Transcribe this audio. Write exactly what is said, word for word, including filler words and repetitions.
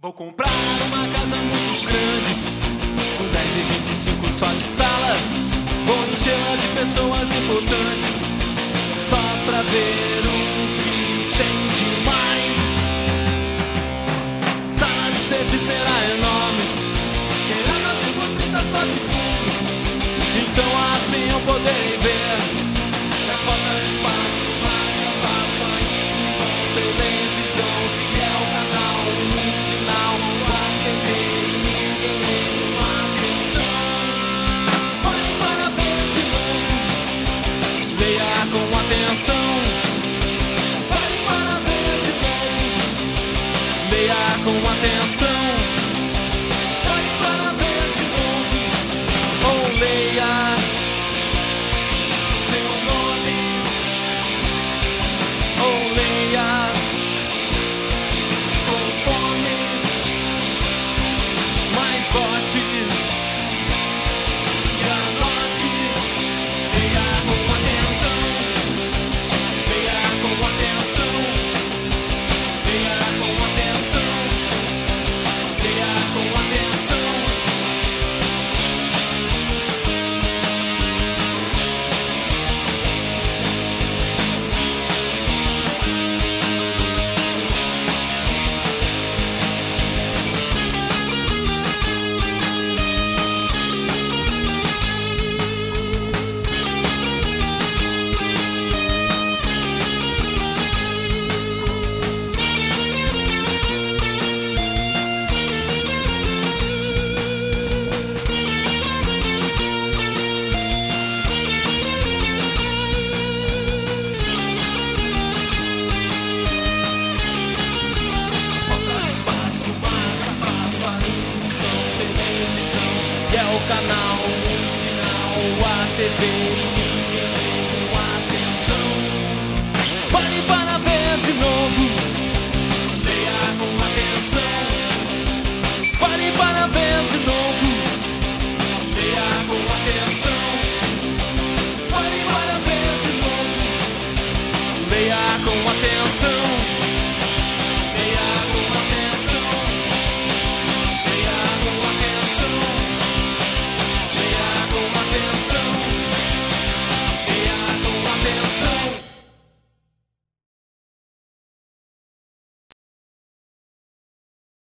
Vou comprar uma casa muito grande, com dez e vinte e cinco só de sala. Vou encher de pessoas importantes, só pra ver o que tem demais. Sala de serviço será enorme, querendo assim por trinta só de fundo. Então assim eu poderei ver se a falta de espaço vai acabar só em som, televisão, se é o canal, um sinal, a T V e ninguém nenhuma atenção. Pare para ver de novo, leia com atenção. Pare para ver de novo, leia com atenção. Pare para ver de novo, ou leia seu nome, ou leia com fome, mas vote e anote. Leia com atenção, leia com atenção, leia com atenção, leia com atenção. Falta espaço, marca, passarinho, som, televisão, e é o canal, um sinal, a T V e ninguém nenhuma atenção. Pare para ver de novo, leia com atenção. Pare para ver de novo, leia com atenção. Pare para ver de novo, leia com atenção.